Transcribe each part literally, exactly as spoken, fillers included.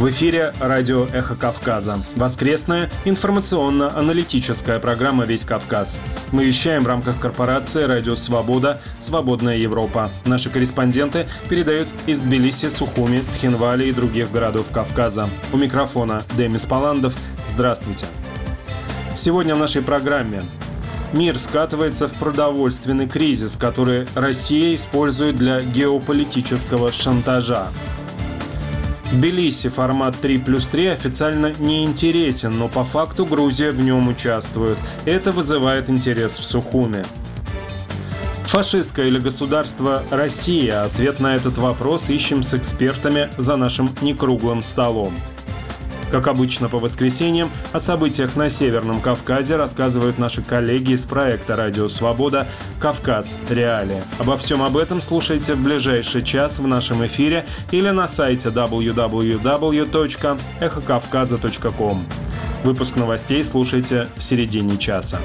В эфире радио «Эхо Кавказа». Воскресная информационно-аналитическая программа «Весь Кавказ». Мы вещаем в рамках корпорации «Радио Свобода. Свободная Европа». Наши корреспонденты передают из Тбилиси, Сухуми, Цхинвали и других городов Кавказа. У микрофона Демис Паландов. Здравствуйте. Сегодня в нашей программе. Мир скатывается в продовольственный кризис, который Россия использует для геополитического шантажа. В Тбилиси формат три плюс три официально не интересен, но по факту Грузия в нем участвует. Это вызывает интерес в Сухуми. Фашистское или государство Россия? Ответ на этот вопрос ищем с экспертами за нашим некруглым столом. Как обычно по воскресеньям, о событиях на Северном Кавказе рассказывают наши коллеги из проекта «Радио Свобода. Кавказ. Реалии». Обо всем об этом слушайте в ближайший час в нашем эфире или на сайте дабл ю дабл ю дабл ю точка эхо кавказа точка ком. Выпуск новостей слушайте в середине часа.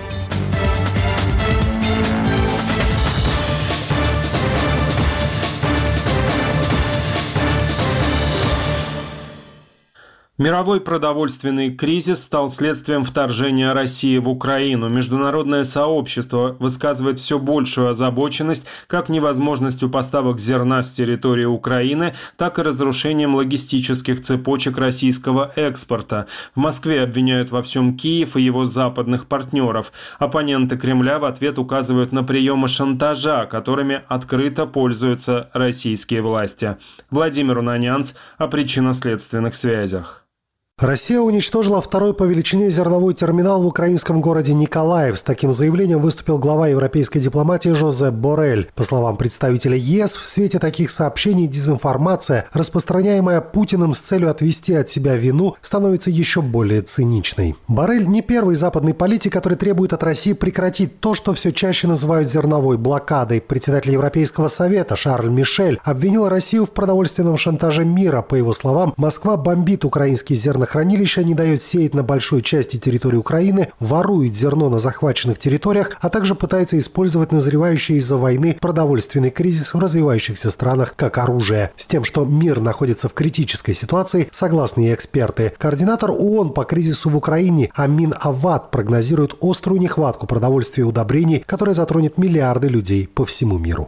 Мировой продовольственный кризис стал следствием вторжения России в Украину. Международное сообщество высказывает все большую озабоченность как невозможностью поставок зерна с территории Украины, так и разрушением логистических цепочек российского экспорта. В Москве обвиняют во всем Киев и его западных партнеров. Оппоненты Кремля в ответ указывают на приемы шантажа, которыми открыто пользуются российские власти. Владимир Унанянц о причинно-следственных связях. Россия уничтожила второй по величине зерновой терминал в украинском городе Николаев. С таким заявлением выступил глава европейской дипломатии Жозеп Боррель. По словам представителя ЕС, в свете таких сообщений дезинформация, распространяемая Путиным с целью отвести от себя вину, становится еще более циничной. Боррель не первый западный политик, который требует от России прекратить то, что все чаще называют зерновой блокадой. Председатель Европейского совета Шарль Мишель обвинил Россию в продовольственном шантаже мира. По его словам, Москва бомбит украинские зернохранилища, Хранилище не дает сеять на большой части территории Украины, ворует зерно на захваченных территориях, а также пытается использовать назревающий из-за войны продовольственный кризис в развивающихся странах как оружие. С тем, что мир находится в критической ситуации, согласны и эксперты. Координатор ООН по кризису в Украине Амин Авад прогнозирует острую нехватку продовольствия и удобрений, которая затронет миллиарды людей по всему миру.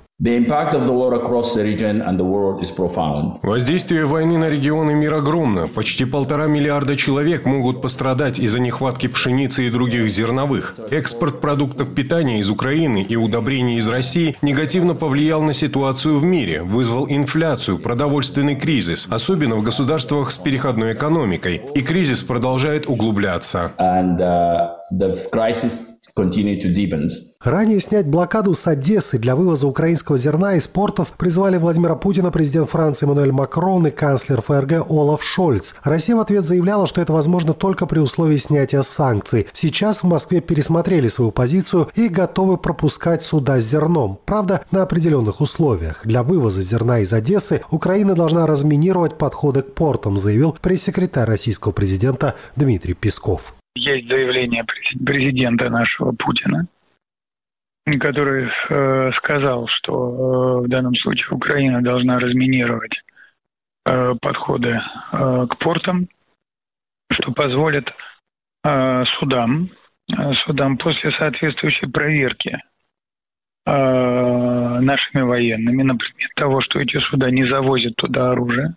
Воздействие войны на регионы мира огромно. Почти полтора миллиарда человек могут пострадать из-за нехватки пшеницы и других зерновых. Экспорт продуктов питания из Украины и удобрений из России негативно повлиял на ситуацию в мире, вызвал инфляцию, продовольственный кризис, особенно в государствах с переходной экономикой. И кризис продолжает углубляться. And, uh, the crisis continue to deepen. Ранее снять блокаду с Одессы для вывоза украинского зерна из портов призвали Владимира Путина, президент Франции Эммануэль Макрон и канцлер ФРГ Олаф Шольц. Россия в ответ заявляла, что это возможно только при условии снятия санкций. Сейчас в Москве пересмотрели свою позицию и готовы пропускать суда с зерном. Правда, на определенных условиях. Для вывоза зерна из Одессы Украина должна разминировать подходы к портам, заявил пресс-секретарь российского президента Дмитрий Песков. Есть заявление президента нашего Путина, который э, сказал, что э, в данном случае Украина должна разминировать э, подходы э, к портам, что позволит э, судам, э, судам после соответствующей проверки э, нашими военными, например, того, что эти суда не завозят туда оружие,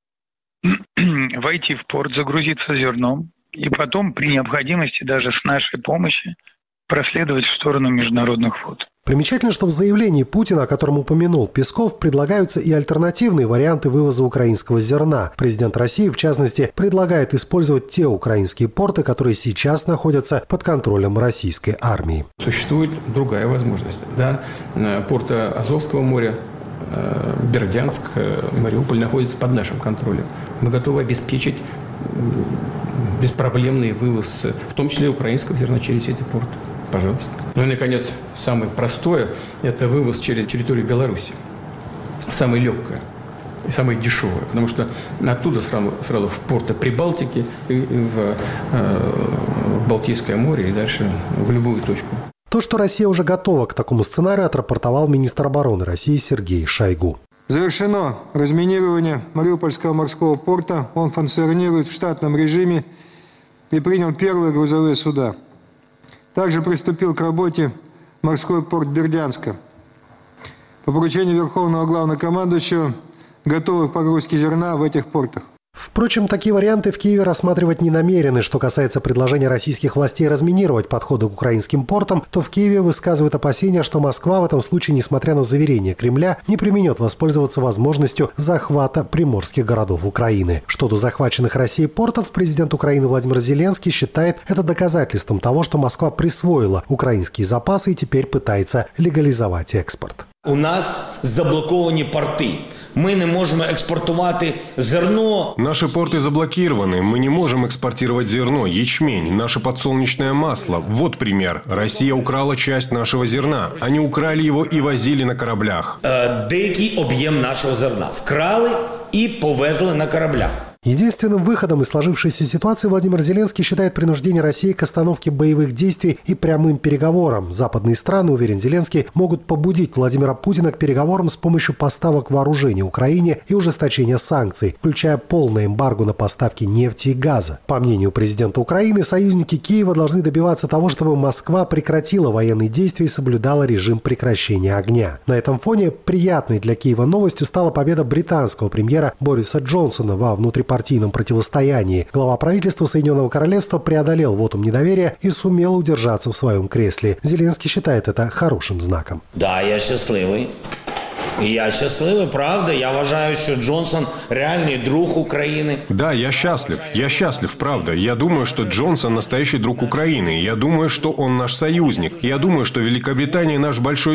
войти в порт, загрузиться зерном и потом при необходимости даже с нашей помощью проследовать в сторону международных вод. Примечательно, что в заявлении Путина, о котором упомянул Песков, предлагаются и альтернативные варианты вывоза украинского зерна. Президент России, в частности, предлагает использовать те украинские порты, которые сейчас находятся под контролем российской армии. Существует другая возможность. Да? Порты Азовского моря, Бердянск, Мариуполь находятся под нашим контролем. Мы готовы обеспечить беспроблемный вывоз, в том числе украинского зерна через эти порты. Пожалуйста. Ну и, наконец, самое простое – это вывоз через территорию Беларуси. Самое легкое и самое дешевое, потому что оттуда сразу, сразу в порты Прибалтики, и в, э, в Балтийское море и дальше в любую точку. То, что Россия уже готова к такому сценарию, отрапортовал министр обороны России Сергей Шойгу. Завершено разминирование Мариупольского морского порта. Он функционирует в штатном режиме и принял первые грузовые суда. Также приступил к работе морской порт Бердянска. По поручению Верховного Главнокомандующего готовы к погрузке зерна в этих портах. Впрочем, такие варианты в Киеве рассматривать не намерены. Что касается предложения российских властей разминировать подходы к украинским портам, то в Киеве высказывают опасения, что Москва в этом случае, несмотря на заверения Кремля, не преминет воспользоваться возможностью захвата приморских городов Украины. Что до захваченных Россией портов, президент Украины Владимир Зеленский считает это доказательством того, что Москва присвоила украинские запасы и теперь пытается легализовать экспорт. У нас заблоковані порти. Мы не можем экспортувати зерно. Наши порты заблокированы. Мы не можем экспортировать зерно, ячмень, наше подсолнечное масло. Вот пример. Россия украла часть нашего зерна. Они украли его и возили на кораблях. Э, деякий объем нашего зерна вкрали и повезли на кораблях. Единственным выходом из сложившейся ситуации Владимир Зеленский считает принуждение России к остановке боевых действий и прямым переговорам. Западные страны, уверен Зеленский, могут побудить Владимира Путина к переговорам с помощью поставок вооружений Украине и ужесточения санкций, включая полное эмбарго на поставки нефти и газа. По мнению президента Украины, союзники Киева должны добиваться того, чтобы Москва прекратила военные действия и соблюдала режим прекращения огня. На этом фоне приятной для Киева новостью стала победа британского премьера Бориса Джонсона во внутрипартийном партийном противостоянии. Глава правительства Соединенного Королевства преодолел вотум недоверия и сумел удержаться в своем кресле. Зеленский считает это хорошим знаком. Да, я щасливий. Я счастливый, правда. Я вважаю, что Джонсон реальный друг Украины. Да, я счастлив. Я счастлив, правда. Я думаю, что Джонсон настоящий друг Украины. Я думаю, что он наш союзник. Я думаю, что Великобритания наш большой